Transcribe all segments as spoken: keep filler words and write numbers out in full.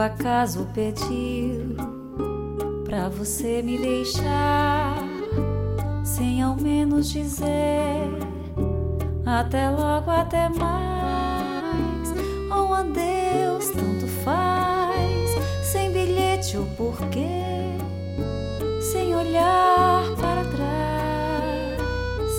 acaso pediu pra você me deixar, sem ao menos dizer até logo, até mais, ou um adeus, tanto faz, sem bilhete ou porquê, sem olhar para trás.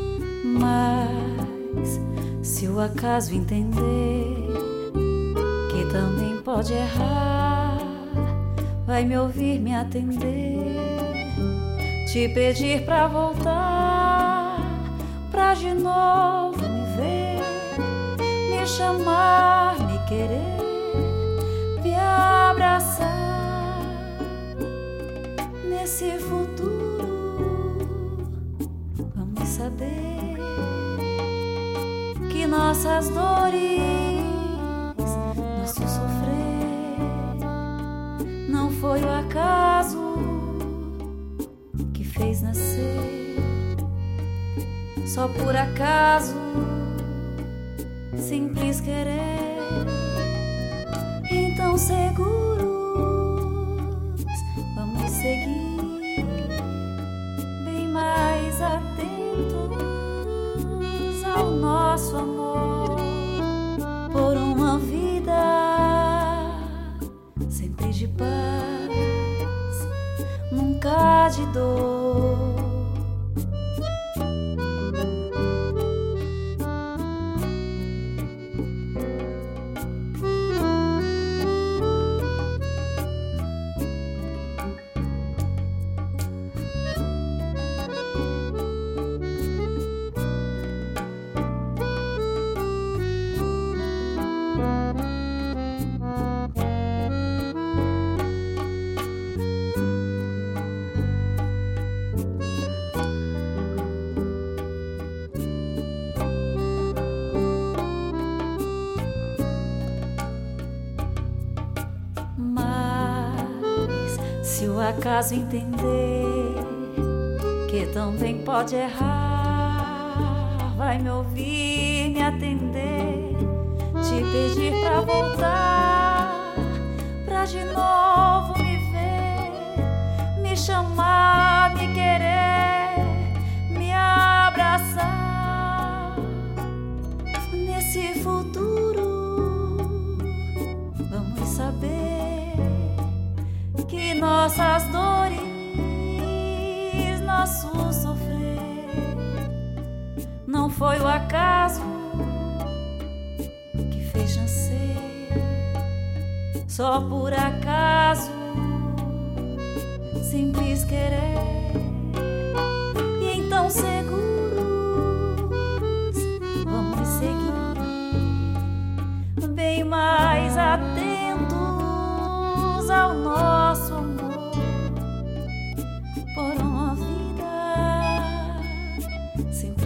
Mas se o acaso entender que também pode errar, vai me ouvir, me atender, te pedir pra voltar, pra de novo me ver, me chamar, me querer, me abraçar. Nesse futuro vamos saber que nossas dores, nosso sofrer, não foi o acaso que fez nascer, só por acaso, simples querer. Então seguros vamos seguir, bem mais atentos ao nosso amor, por uma vida sempre de paz, nunca de dor. Se o acaso entender que também pode errar, vai me ouvir, me atender, te pedir pra voltar, pra de novo me ver, me chamar, me querer, me abraçar. Nesse futuro vamos saber que nossas dores, nosso sofrer, não foi o acaso que fez nascer, só por acaso, simples querer. E então seguros vamos seguir, bem mais atentos ao nosso amor, por uma vida sem